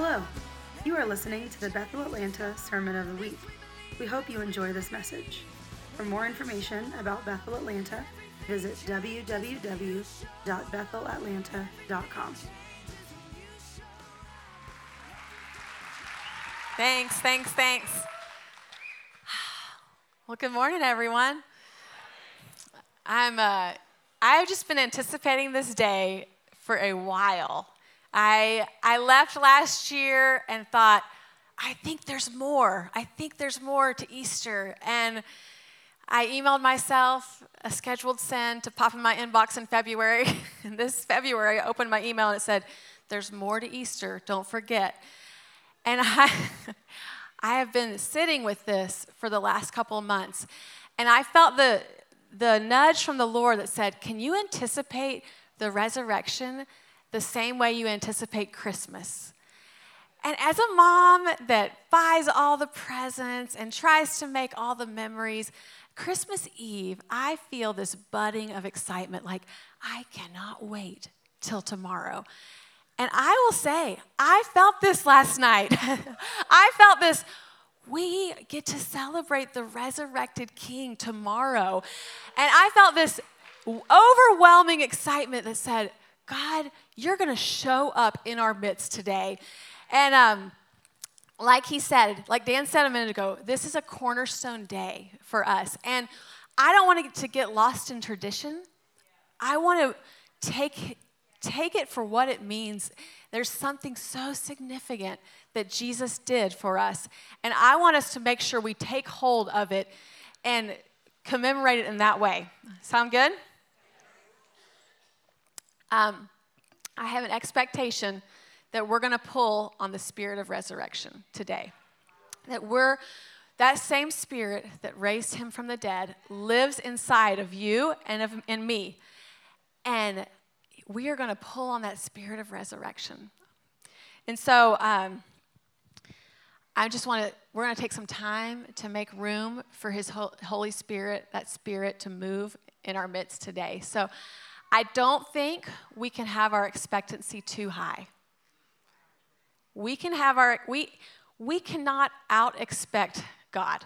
Hello, you are listening to the Bethel Atlanta Sermon of the Week. We hope you enjoy this message. For more information about Bethel Atlanta, visit www.bethelatlanta.com. Thanks. Well, good morning, everyone. I've just been anticipating this day for a while. I left last year and thought, I think there's more. To Easter. And I emailed myself a scheduled send to pop in my inbox in February. And this February, I opened my email and it said, there's more to Easter, don't forget. And I have been sitting with this for the last couple of months. And I felt the nudge from the Lord that said, can you anticipate the resurrection the same way you anticipate Christmas? And as a mom that buys all the presents and tries to make all the memories, Christmas Eve, I feel this budding of excitement, like I cannot wait till tomorrow. And I will say, I felt this last night. I felt this, we get to celebrate the resurrected King tomorrow. And I felt this overwhelming excitement that said, God, you're going to show up in our midst today. And like Dan said a minute ago, this is a cornerstone day for us. And I don't want to get lost in tradition. I want to take it for what it means. There's something so significant that Jesus did for us. And I want us to make sure we take hold of it and commemorate it in that way. Sound good? I have an expectation that we're going to pull on the spirit of resurrection today. That same spirit that raised him from the dead lives inside of you and in me. And we are going to pull on that spirit of resurrection. And so we're going to take some time to make room for his Holy Spirit, that spirit to move in our midst today. So I don't think we can have our expectancy too high. We cannot out-expect God.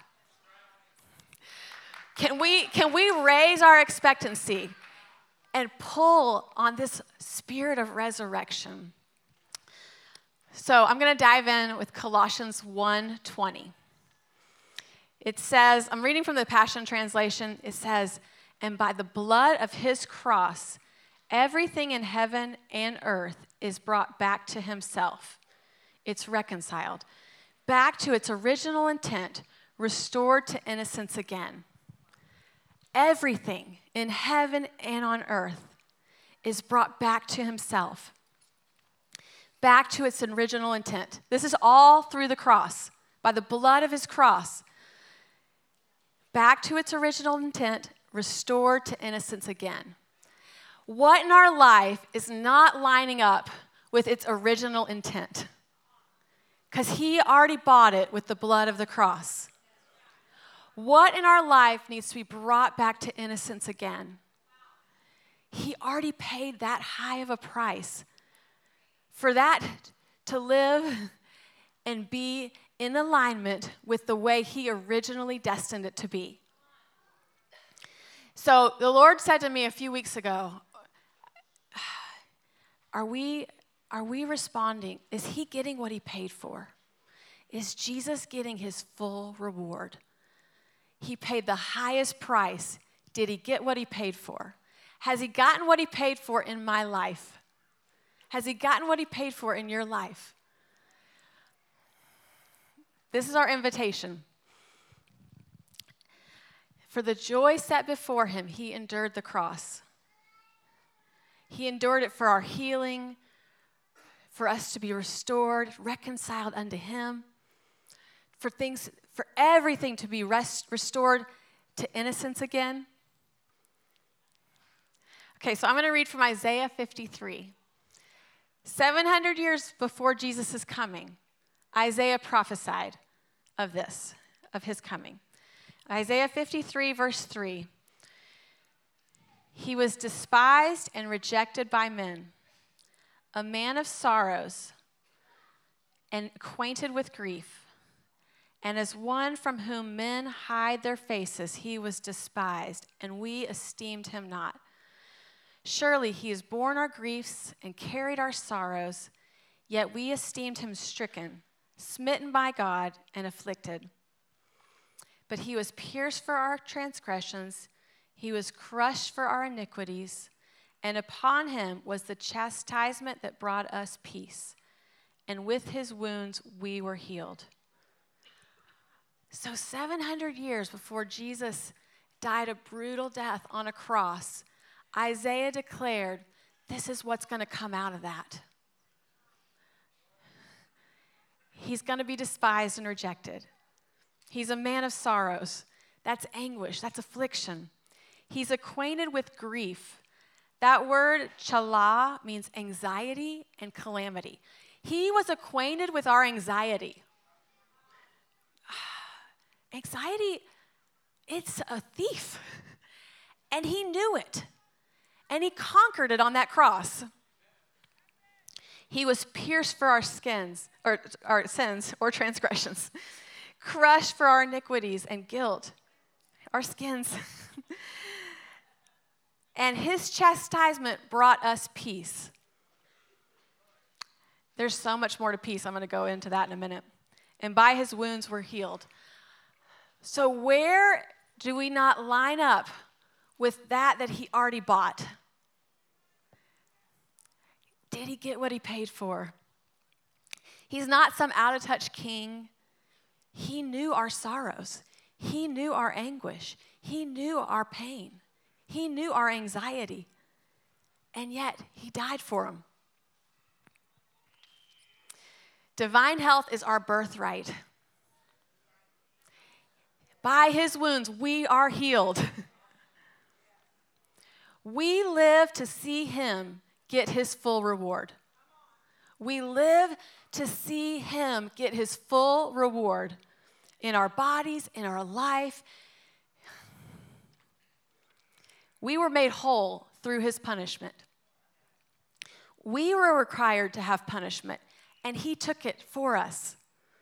Can we raise our expectancy and pull on this spirit of resurrection? So I'm going to dive in with Colossians 1:20. It says, I'm reading from the Passion Translation, it says, and by the blood of his cross, everything in heaven and earth is brought back to himself. It's reconciled. Back to its original intent, restored to innocence again. Everything in heaven and on earth is brought back to himself. Back to its original intent. This is all through the cross. By the blood of his cross. Back to its original intent, restored to innocence again. What in our life is not lining up with its original intent? Because he already bought it with the blood of the cross. What in our life needs to be brought back to innocence again? He already paid that high of a price for that to live and be in alignment with the way he originally destined it to be. So the Lord said to me a few weeks ago, are we responding? Is he getting what he paid for? Is Jesus getting his full reward? He paid the highest price. Did he get what he paid for? Has he gotten what he paid for in my life? Has he gotten what he paid for in your life? This is our invitation. For the joy set before him, he endured the cross. He endured it for our healing, for us to be restored, reconciled unto him, for everything to be restored to innocence again. Okay, so I'm going to read from Isaiah 53. 700 years before Jesus' coming, Isaiah prophesied of his coming. Isaiah 53, verse 3. He was despised and rejected by men, a man of sorrows and acquainted with grief. And as one from whom men hide their faces, he was despised, and we esteemed him not. Surely he has borne our griefs and carried our sorrows, yet we esteemed him stricken, smitten by God, and afflicted. But he was pierced for our transgressions, he was crushed for our iniquities, and upon him was the chastisement that brought us peace, and with his wounds we were healed. So 700 years before Jesus died a brutal death on a cross, Isaiah declared, this is what's going to come out of that. He's going to be despised and rejected. He's a man of sorrows. That's anguish. That's affliction. He's acquainted with grief. That word, chala, means anxiety and calamity. He was acquainted with our anxiety. Anxiety, it's a thief. And he knew it. And he conquered it on that cross. He was pierced for our sins or transgressions, crushed for our iniquities and guilt, our skins. And his chastisement brought us peace. There's so much more to peace. I'm going to go into that in a minute. And by his wounds we're healed. So where do we not line up with that he already bought? Did he get what he paid for? He's not some out-of-touch king. He knew our sorrows. He knew our anguish. He knew our pain. He knew our anxiety. And yet, he died for them. Divine health is our birthright. By his wounds, we are healed. We live to see him get his full reward. We live to see him get his full reward in our bodies, in our life. We were made whole through his punishment. We were required to have punishment, and he took it for us.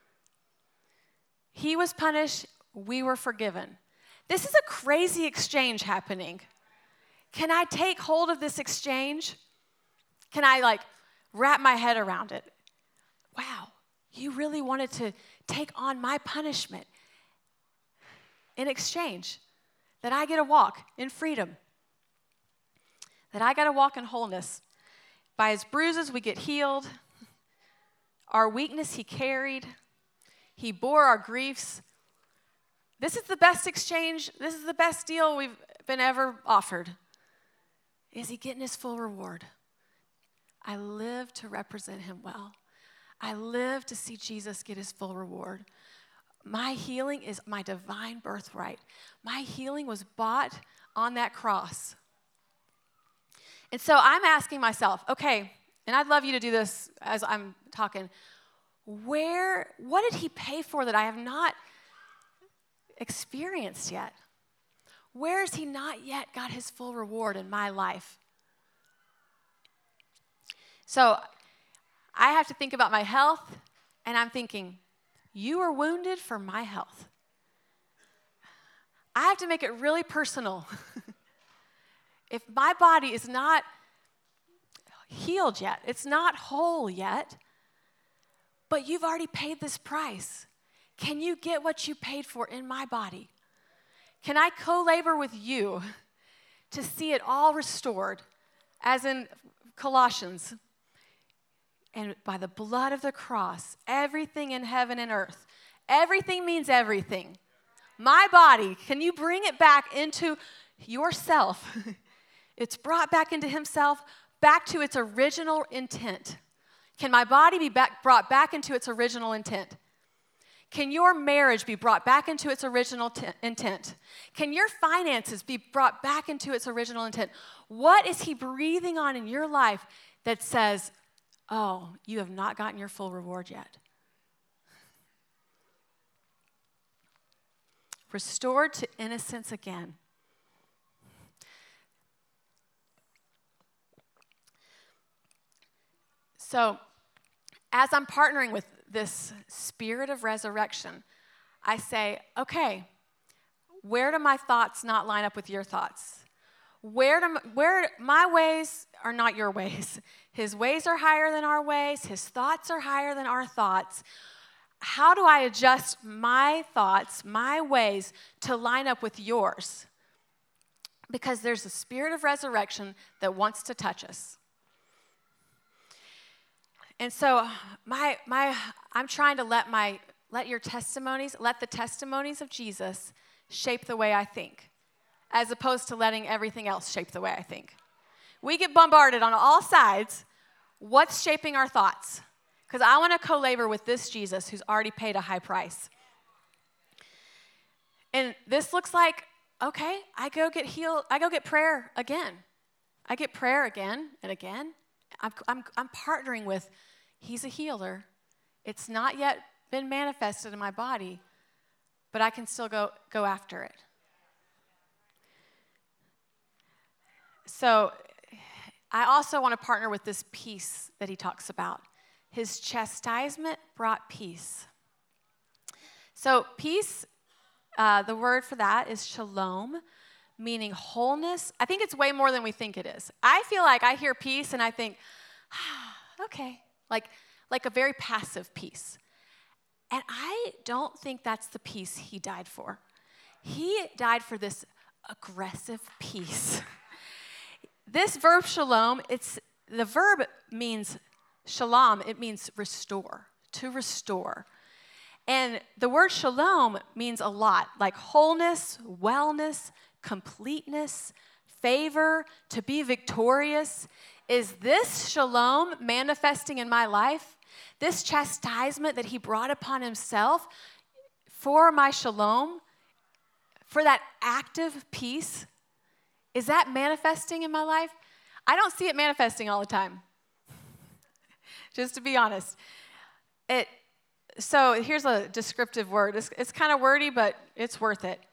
He was punished, we were forgiven. This is a crazy exchange happening. Can I take hold of this exchange? Can I wrap my head around it? Wow, you really wanted to take on my punishment in exchange that I get to walk in freedom, that I got to walk in wholeness. By his bruises we get healed. Our weakness he carried. He bore our griefs. This is the best exchange. This is the best deal we've been ever offered. Is he getting his full reward? I live to represent him well. I live to see Jesus get his full reward. My healing is my divine birthright. My healing was bought on that cross. And so I'm asking myself, okay, and I'd love you to do this as I'm talking, what did he pay for that I have not experienced yet? Where has he not yet got his full reward in my life? So I have to think about my health, and I'm thinking, you were wounded for my health. I have to make it really personal. If my body is not healed yet, it's not whole yet, but you've already paid this price. Can you get what you paid for in my body? Can I co-labor with you to see it all restored, as in Colossians? And by the blood of the cross, everything in heaven and earth, everything means everything. My body, can you bring it back into yourself? It's brought back into himself, back to its original intent. Can my body be brought back into its original intent? Can your marriage be brought back into its original intent? Can your finances be brought back into its original intent? What is he breathing on in your life that says, oh, you have not gotten your full reward yet? Restored to innocence again. So, as I'm partnering with this spirit of resurrection, I say, okay, where do my thoughts not line up with your thoughts? Where my ways are not your ways. His ways are higher than our ways. His thoughts are higher than our thoughts. How do I adjust my thoughts, my ways, to line up with yours? Because there's a spirit of resurrection that wants to touch us. And so I'm trying to let the testimonies of Jesus shape the way I think, as opposed to letting everything else shape the way I think. We get bombarded on all sides. What's shaping our thoughts? Because I want to co-labor with this Jesus who's already paid a high price. And this looks like, okay, I go get healed. I go get prayer again. I get prayer again and again. I'm partnering with, he's a healer. It's not yet been manifested in my body, but I can still go after it. So I also want to partner with this peace that he talks about. His chastisement brought peace. So peace, the word for that is shalom, meaning wholeness. I think it's way more than we think it is. I feel like I hear peace and I think, okay, like a very passive peace. And I don't think that's the peace he died for. He died for this aggressive peace. This verb shalom, the verb means shalom, it means restore, to restore. And the word shalom means a lot, like wholeness, wellness, completeness, favor, to be victorious. Is this shalom manifesting in my life? This chastisement that he brought upon himself for my shalom, for that active peace, is that manifesting in my life? I don't see it manifesting all the time. Just to be honest. So here's a descriptive word. It's kind of wordy, but it's worth it.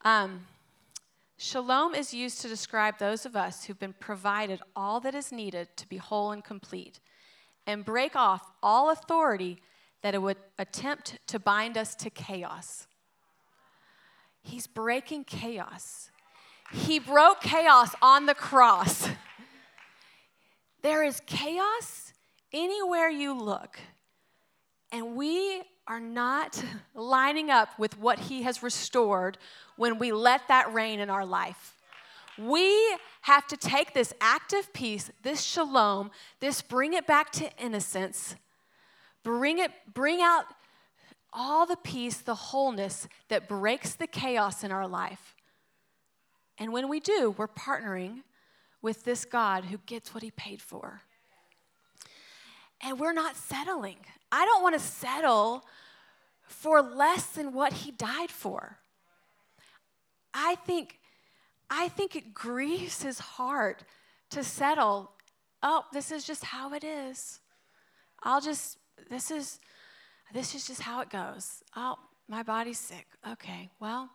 Shalom is used to describe those of us who've been provided all that is needed to be whole and complete and break off all authority that it would attempt to bind us to chaos. He's breaking chaos. He broke chaos on the cross. There is chaos anywhere you look, and we are not lining up with what he has restored when we let that reign in our life. We have to take this active peace, this shalom, bring it back to innocence, bring out all the peace, the wholeness that breaks the chaos in our life. And when we do, we're partnering with this God who gets what he paid for. And we're not settling. I don't want to settle for less than what he died for. I think it grieves his heart to settle. Oh, this is just how it is. This is just how it goes. Oh, my body's sick. Okay, well,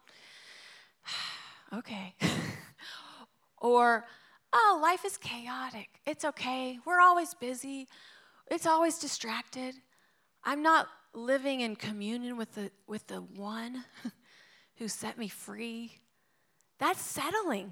okay. Or, oh, life is chaotic. It's okay. We're always busy. It's always distracted. I'm not living in communion with the one who set me free. That's settling.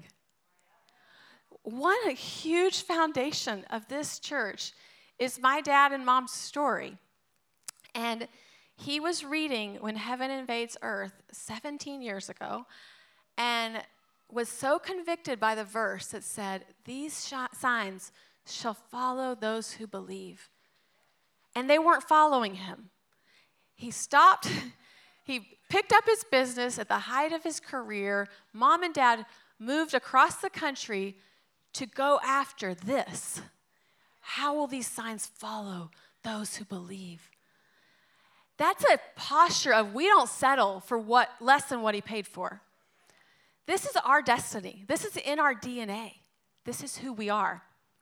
One huge foundation of this church is my dad and mom's story. And he was reading When Heaven Invades Earth 17 years ago and was so convicted by the verse that said, "These signs shall follow those who believe." And they weren't following him. He stopped. He picked up his business at the height of his career. Mom and dad moved across the country to go after this. How will these signs follow those who believe? That's a posture of we don't settle for less than what he paid for. This is our destiny. This is in our DNA. This is who we are.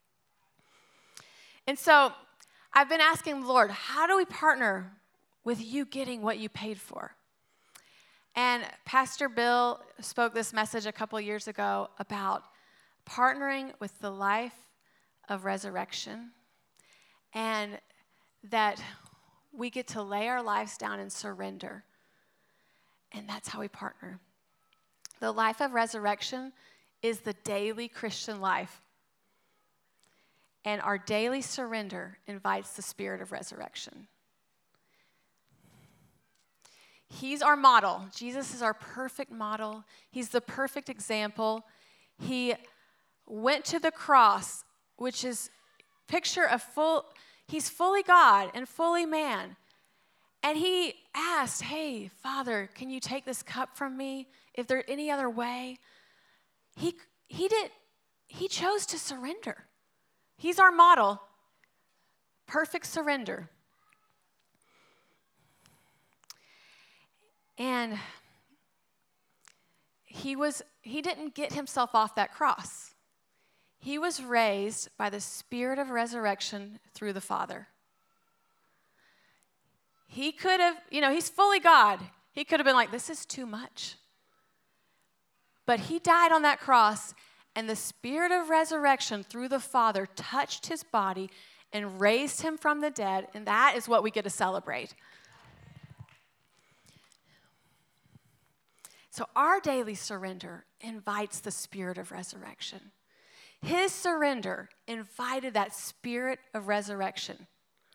And so I've been asking the Lord, how do we partner with you getting what you paid for? And Pastor Bill spoke this message a couple years ago about partnering with the life of resurrection, and that we get to lay our lives down and surrender. And that's how we partner. The life of resurrection is the daily Christian life. And our daily surrender invites the spirit of resurrection. He's our model. Jesus is our perfect model. He's the perfect example. He went to the cross, which is picture of he's fully God and fully man. And he asked, hey, Father, can you take this cup from me? If there's any other way. He chose to surrender. He's our model. Perfect surrender. And he didn't get himself off that cross. He was raised by the spirit of resurrection through the Father. He could have, he's fully God. He could have been like, this is too much. But he died on that cross, and the spirit of resurrection through the Father touched his body and raised him from the dead, and that is what we get to celebrate. So our daily surrender invites the spirit of resurrection. His surrender invited that spirit of resurrection.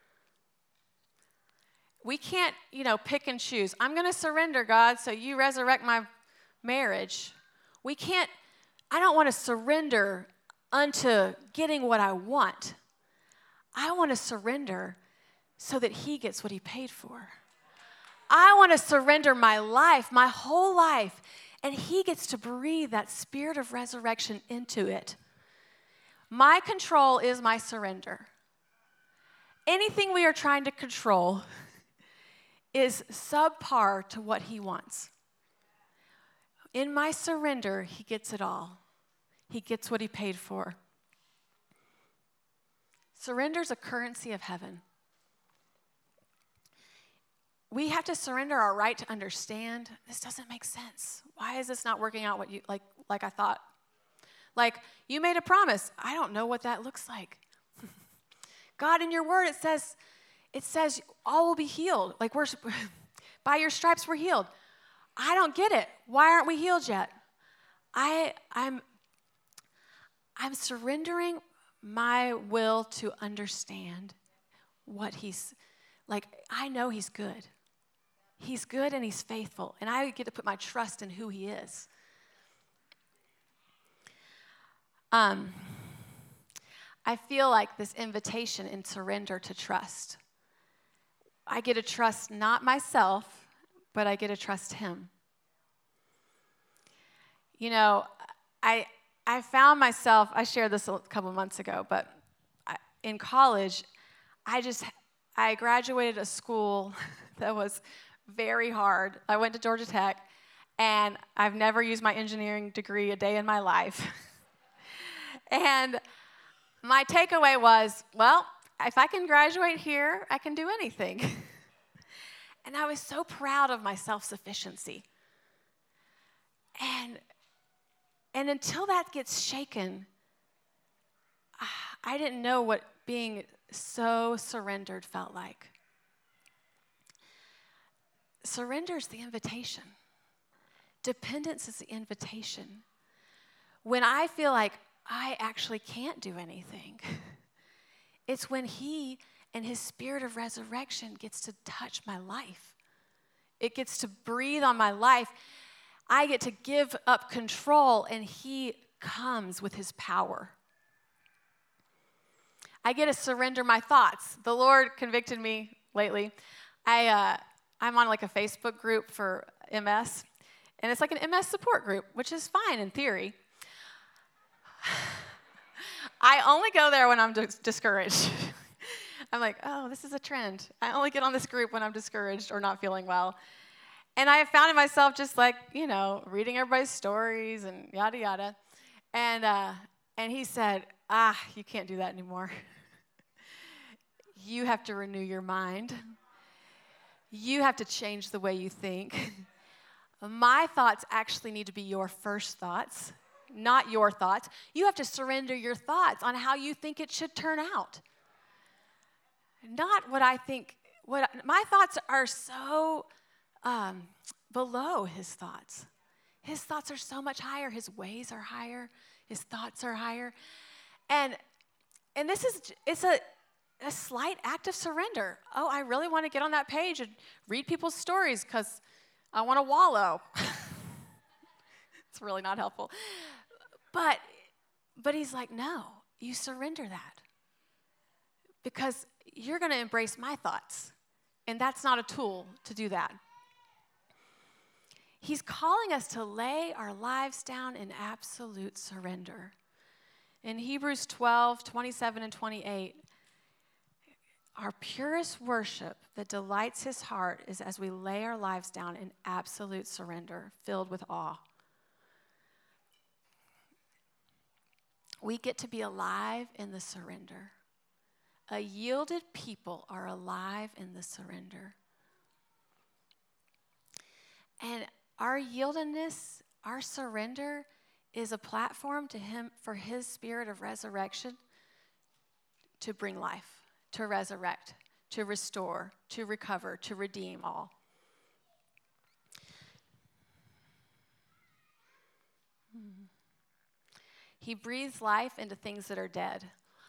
We can't, pick and choose. I'm going to surrender, God, so you resurrect my marriage. I don't want to surrender unto getting what I want. I want to surrender so that he gets what he paid for. I want to surrender my life, my whole life, and he gets to breathe that spirit of resurrection into it. My control is my surrender. Anything we are trying to control is subpar to what he wants. In my surrender, he gets it all. He gets what he paid for. Surrender is a currency of heaven. We have to surrender our right to understand. This doesn't make sense. Why is this not working out what you like I thought? Like, you made a promise. I don't know what that looks like. God, in your word, it says all will be healed. Like, by your stripes we're healed. I don't get it. Why aren't we healed yet? I'm surrendering my will to understand what he's like. I know he's good. He's good and he's faithful, and I get to put my trust in who he is. I feel like this invitation in surrender to trust. I get to trust not myself, but I get to trust him. I found myself, I shared this a couple months ago, but in college, I graduated a school that was very hard. I went to Georgia Tech, and I've never used my engineering degree a day in my life. And my takeaway was, well, if I can graduate here, I can do anything. And I was so proud of my self-sufficiency. And until that gets shaken, I didn't know what being so surrendered felt like. Surrender is the invitation. Dependence is the invitation. When I feel like I actually can't do anything, it's when he and his spirit of resurrection gets to touch my life. It gets to breathe on my life. I get to give up control, and he comes with his power. I get to surrender my thoughts. The Lord convicted me lately. I'm on like a Facebook group for MS, and it's like an MS support group, which is fine in theory. I only go there when I'm discouraged. I'm like, oh, this is a trend. I only get on this group when I'm discouraged or not feeling well. And I found myself just like, reading everybody's stories and yada, yada. And he said, you can't do that anymore. You have to renew your mind. You have to change the way you think. My thoughts actually need to be your first thoughts, not your thoughts. You have to surrender your thoughts on how you think it should turn out. Not what I think my thoughts are so below his thoughts. His thoughts are so much higher. His ways are higher. His thoughts are higher. And it's a slight act of surrender. Oh, I really want to get on that page and read people's stories because I want to wallow. It's really not helpful. But he's like, no, you surrender that. Because you're going to embrace my thoughts. And that's not a tool to do that. He's calling us to lay our lives down in absolute surrender. In Hebrews 12, 27 and 28, our purest worship that delights his heart is as we lay our lives down in absolute surrender, filled with awe. We get to be alive in the surrender. A yielded people are alive in the surrender. And our yieldedness, our surrender, is a platform to him for his spirit of resurrection to bring life, to resurrect, to restore, to recover, to redeem all. He breathes life into things that are dead.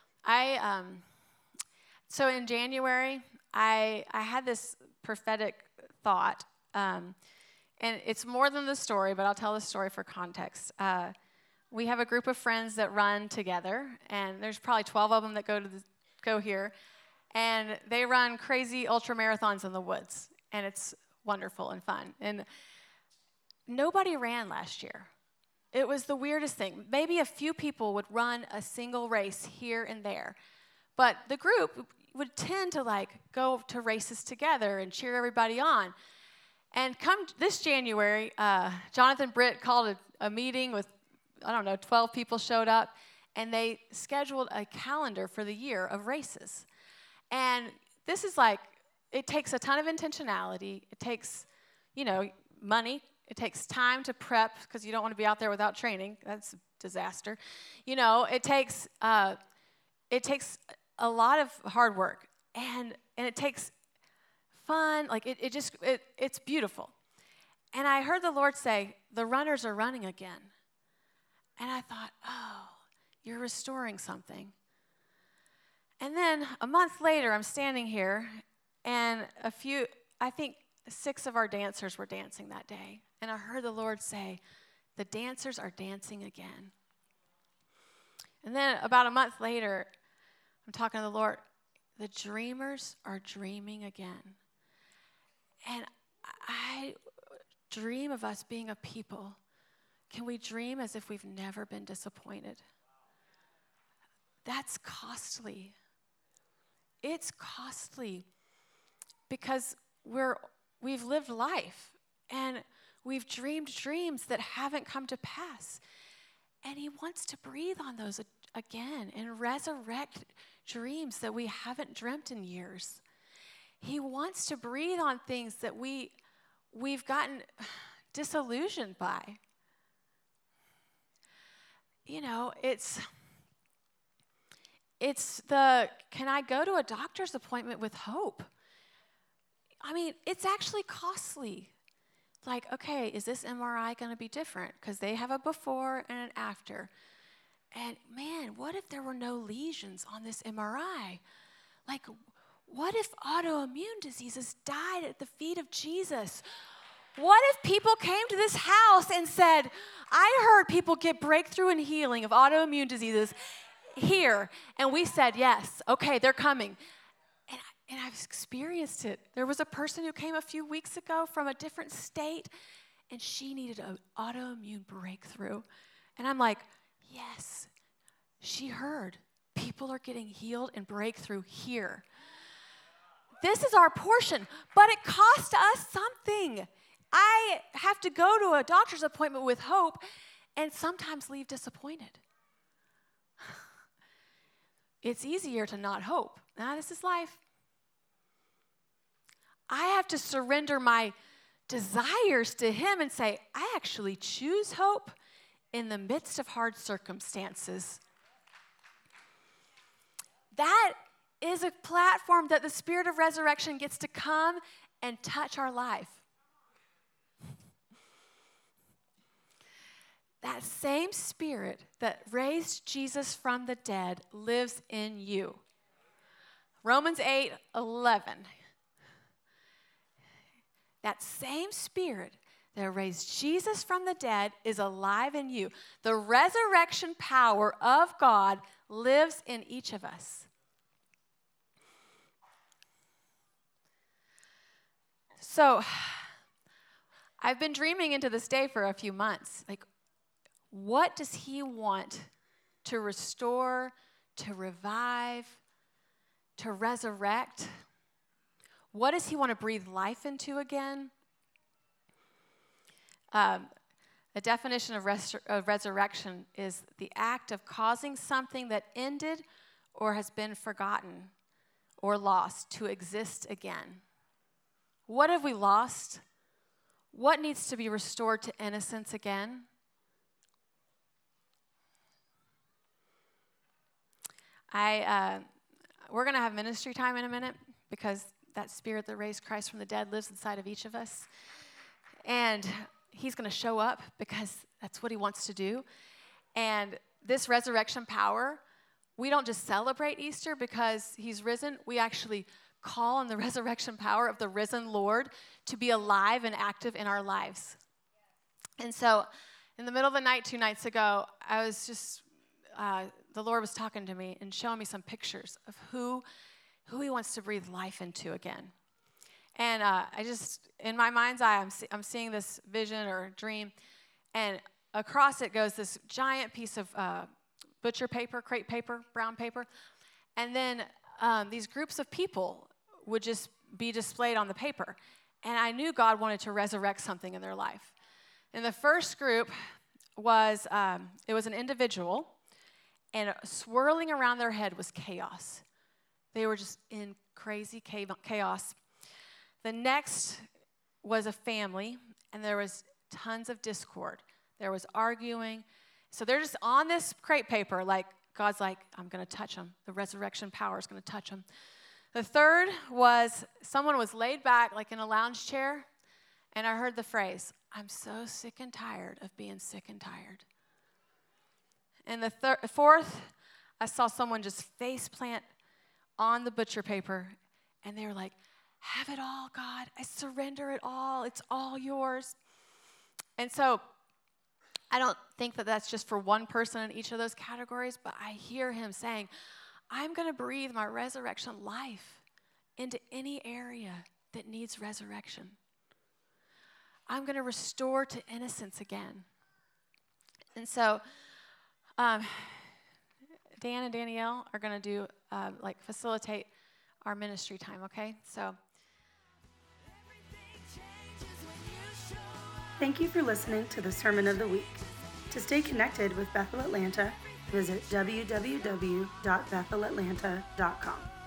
So in January, I had this prophetic thought, and it's more than the story, but I'll tell the story for context. We have a group of friends that run together, and there's probably 12 of them that go here, and they run crazy ultra marathons in the woods, and it's wonderful and fun. And nobody ran last year. It was the weirdest thing. Maybe a few people would run a single race here and there, but the group would tend to go to races together and cheer everybody on. And come this January, Jonathan Britt called a meeting with, 12 people showed up, and they scheduled a calendar for the year of races. And this is it takes a ton of intentionality. It takes, money. It takes time to prep because you don't want to be out there without training. That's a disaster. It takes a lot of hard work, and it takes fun. It's beautiful. And I heard the Lord say, the runners are running again. And I thought, oh, you're restoring something. And then a month later, I'm standing here, and I think 6 of our dancers were dancing that day. And I heard the Lord say, the dancers are dancing again. And then about a month later, I'm talking to the Lord, the dreamers are dreaming again. And I dream of us being a people. Can we dream as if we've never been disappointed? That's costly. It's costly because we've lived life and we've dreamed dreams that haven't come to pass. And he wants to breathe on those again and resurrect dreams that we haven't dreamt in years. He wants to breathe on things that we've gotten disillusioned by. It's can I go to a doctor's appointment with hope? I mean, it's actually costly. Okay, is this MRI going to be different? Because they have a before and an after. And man, what if there were no lesions on this MRI? What if autoimmune diseases died at the feet of Jesus? What if people came to this house and said, I heard people get breakthrough and healing of autoimmune diseases here. And we said, yes, okay, they're coming. And I've experienced it. There was a person who came a few weeks ago from a different state, and she needed an autoimmune breakthrough. And I'm like, yes, she heard. People are getting healed and breakthrough here. This is our portion, but it costs us something. I have to go to a doctor's appointment with hope and sometimes leave disappointed. It's easier to not hope. This is life. I have to surrender my desires to him and say, I actually choose hope in the midst of hard circumstances. That is a platform that the Spirit of resurrection gets to come and touch our life. That same Spirit that raised Jesus from the dead lives in you. Romans 8:11. That same Spirit that raised Jesus from the dead is alive in you. The resurrection power of God lives in each of us. So, I've been dreaming into this day for a few months. Like, what does he want to restore, to revive, to resurrect? What does he want to breathe life into again? The definition of resurrection is the act of causing something that ended or has been forgotten or lost to exist again. What have we lost? What needs to be restored to innocence again? We're going to have ministry time in a minute because that Spirit that raised Christ from the dead lives inside of each of us. And he's going to show up because that's what he wants to do. And this resurrection power, we don't just celebrate Easter because he's risen. We actually call on the resurrection power of the risen Lord to be alive and active in our lives. And so in the middle of the night 2 nights ago, I was just, the Lord was talking to me and showing me some pictures of who he wants to breathe life into again. And I just, in my mind's eye, I'm seeing this vision or dream, and across it goes this giant piece of butcher paper, crepe paper, brown paper, and then these groups of people would just be displayed on the paper. And I knew God wanted to resurrect something in their life. And the first group was, it was an individual, and swirling around their head was chaos. They were just in crazy chaos. The next was a family, and there was tons of discord. There was arguing. So they're just on this crepe paper, like God's like, I'm going to touch them. The resurrection power is going to touch them. The third was someone was laid back like in a lounge chair, and I heard the phrase, I'm so sick and tired of being sick and tired. And the fourth, I saw someone just face plant on the butcher paper, and they were like, have it all, God. I surrender it all. It's all yours. And so I don't think that that's just for one person in each of those categories, but I hear him saying, I'm going to breathe my resurrection life into any area that needs resurrection. I'm going to restore to innocence again. And so Dan and Danielle are going to do, facilitate our ministry time, okay? So. Thank you for listening to the Sermon of the Week. To stay connected with Bethel Atlanta, visit www.bethelatlanta.com.